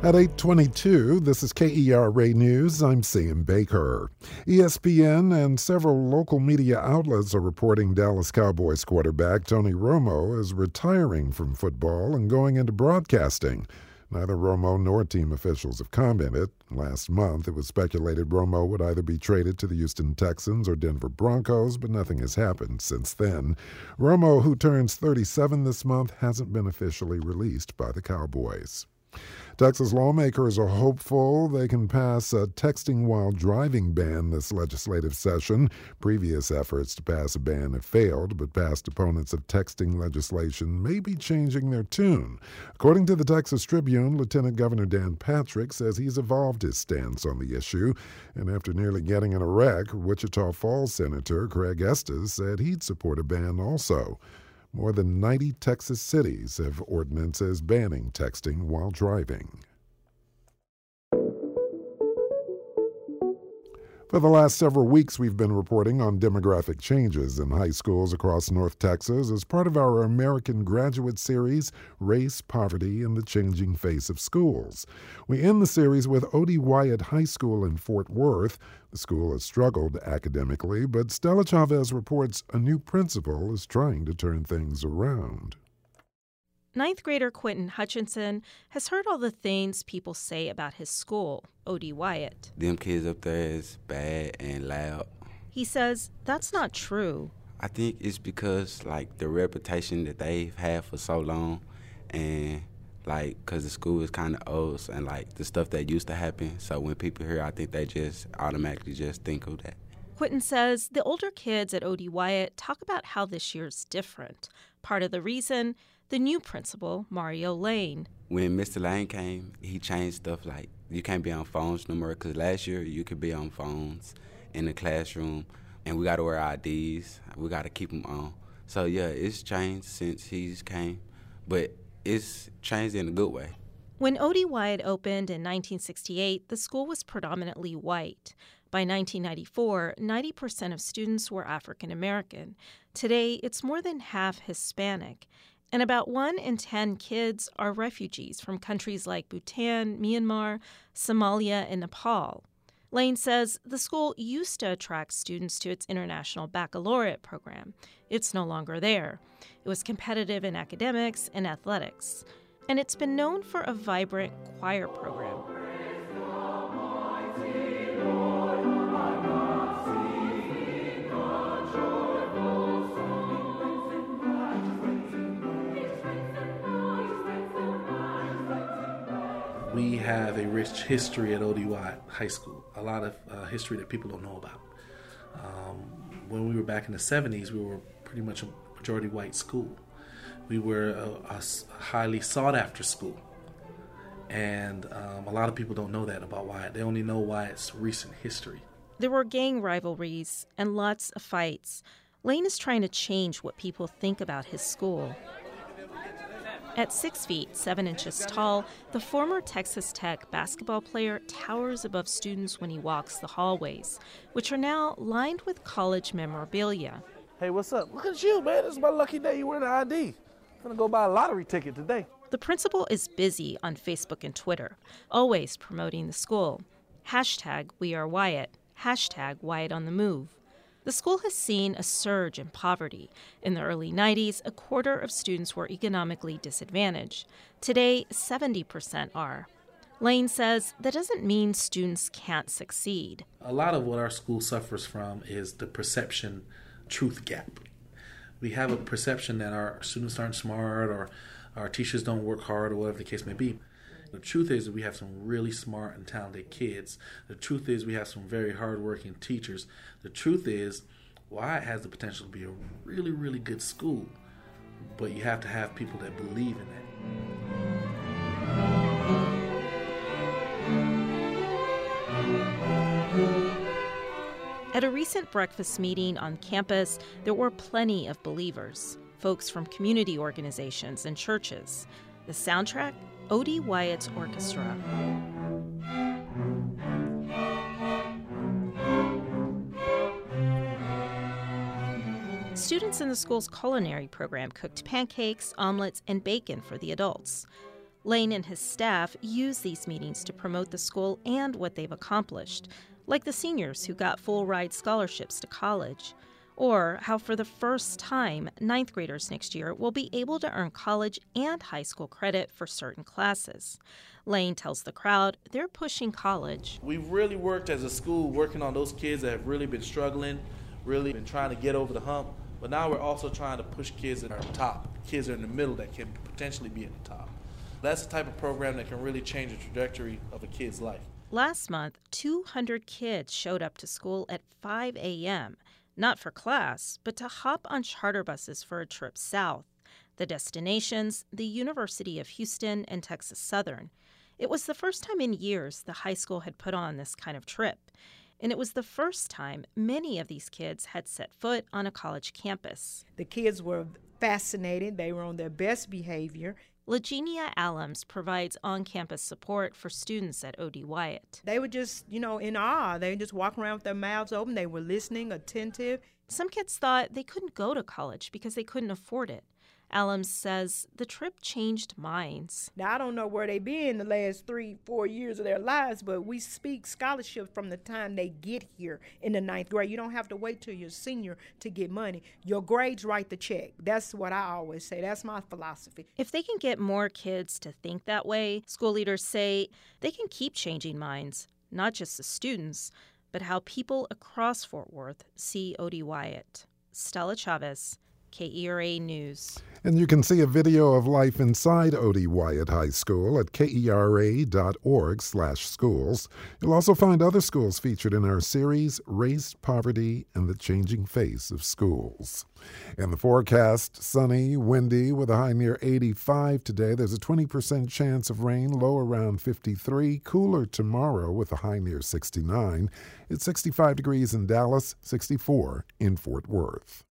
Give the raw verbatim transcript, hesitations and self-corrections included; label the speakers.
Speaker 1: At eight twenty-two, this is K E R A News. I'm Sam Baker. E S P N and several local media outlets are reporting Dallas Cowboys quarterback Tony Romo is retiring from football and going into broadcasting. Neither Romo nor team officials have commented. Last month, it was speculated Romo would either be traded to the Houston Texans or Denver Broncos, but nothing has happened since then. Romo, who turns thirty-seven this month, hasn't been officially released by the Cowboys. Texas lawmakers are hopeful they can pass a texting while driving ban this legislative session. Previous efforts to pass a ban have failed, but past opponents of texting legislation may be changing their tune. According to the Texas Tribune, Lieutenant Governor Dan Patrick says he's evolved his stance on the issue, and after nearly getting in a wreck, Wichita Falls Senator Craig Estes said he'd support a ban also. More than ninety Texas cities have ordinances banning texting while driving. For the last several weeks, we've been reporting on demographic changes in high schools across North Texas as part of our American Graduate Series, Race, Poverty, and the Changing Face of Schools. We end the series with Odie Wyatt High School in Fort Worth. The school has struggled academically, but Stella Chavez reports a new principal is trying to turn things around.
Speaker 2: Ninth grader Quentin Hutchinson has heard all the things people say about his school, Odie Wyatt.
Speaker 3: Them kids up there is bad and loud.
Speaker 2: He says that's not true.
Speaker 3: I think it's because, like, the reputation that they've had for so long and, like, because the school is kind of old and, like, the stuff that used to happen. So when people hear, I think they just automatically just think of that.
Speaker 2: Quentin says the older kids at Odie Wyatt talk about how this year's different. Part of the reason, the new principal, Mario Lane.
Speaker 3: When Mister Lane came, he changed stuff like you can't be on phones no more, because last year you could be on phones in the classroom, and we got to wear I Ds. We got to keep them on. So, yeah, it's changed since he's came, but it's changed in a good way.
Speaker 2: When Odie Wyatt opened in nineteen sixty-eight, the school was predominantly white. By nineteen ninety-four, ninety percent of students were African American. Today, it's more than half Hispanic. And about one in ten kids are refugees from countries like Bhutan, Myanmar, Somalia, and Nepal. Lane says the school used to attract students to its International Baccalaureate program. It's no longer there. It was competitive in academics and athletics. And it's been known for a vibrant choir program.
Speaker 4: We have a rich history at Odie Wyatt High School, a lot of uh, history that people don't know about. Um, when we were back in the seventies, we were pretty much a majority white school. We were a, a highly sought-after school, and um, a lot of people don't know that about Wyatt. They only know Wyatt's recent history.
Speaker 2: There were gang rivalries and lots of fights. Lane is trying to change what people think about his school. At six feet, seven inches tall, the former Texas Tech basketball player towers above students when he walks the hallways, which are now lined with college memorabilia.
Speaker 5: Hey, what's up? Look at you, man. This is my lucky day you wearing an I D. I'm gonna go buy a lottery ticket today.
Speaker 2: The principal is busy on Facebook and Twitter, always promoting the school. Hashtag We Are Wyatt, hashtag Wyatt on the Move. The school has seen a surge in poverty. In the early nineties, a quarter of students were economically disadvantaged. Today, seventy percent are. Lane says that doesn't mean students can't succeed.
Speaker 4: A lot of what our school suffers from is the perception-truth gap. We have a perception that our students aren't smart or our teachers don't work hard or whatever the case may be. The truth is that we have some really smart and talented kids. The truth is we have some very hardworking teachers. The truth is Wyatt has the potential to be a really, really good school, but you have to have people that believe in
Speaker 2: that. At a recent breakfast meeting on campus, there were plenty of believers, folks from community organizations and churches. The soundtrack? Odie Wyatt's Orchestra. Students in the school's culinary program cooked pancakes, omelets, and bacon for the adults. Lane and his staff use these meetings to promote the school and what they've accomplished, like the seniors who got full-ride scholarships to college, or how for the first time, ninth graders next year will be able to earn college and high school credit for certain classes. Lane tells the crowd they're pushing college.
Speaker 5: We've really worked as a school working on those kids that have really been struggling, really been trying to get over the hump, but now we're also trying to push kids that are at the top, kids that are in the middle that can potentially be at the top. That's the type of program that can really change the trajectory of a kid's life.
Speaker 2: Last month, two hundred kids showed up to school at five a.m., not for class, but to hop on charter buses for a trip south. The destinations, the University of Houston and Texas Southern. It was the first time in years the high school had put on this kind of trip. And it was the first time many of these kids had set foot on a college campus.
Speaker 6: The kids were fascinated. They were on their best behavior.
Speaker 2: Lagenia Allums provides on-campus support for students at O D Wyatt.
Speaker 6: They were just, you know, in awe. They just walk around with their mouths open. They were listening, attentive.
Speaker 2: Some kids thought they couldn't go to college because they couldn't afford it. Allums says the trip changed minds.
Speaker 6: Now, I don't know where they been the last three, four years of their lives, but we speak scholarship from the time they get here in the ninth grade. You don't have to wait till you're senior to get money. Your grades write the check. That's what I always say. That's my philosophy.
Speaker 2: If they can get more kids to think that way, school leaders say they can keep changing minds, not just the students, but how people across Fort Worth see O D Wyatt. Stella Chavez, K E R A News.
Speaker 1: And you can see a video of life inside O D Wyatt High School at kera.org slash schools. You'll also find other schools featured in our series, Race, Poverty, and the Changing Face of Schools. In the forecast, sunny, windy, with a high near eighty-five today. There's a twenty percent chance of rain, low around fifty-three. Cooler tomorrow with a high near sixty-nine. It's sixty-five degrees in Dallas, sixty-four in Fort Worth.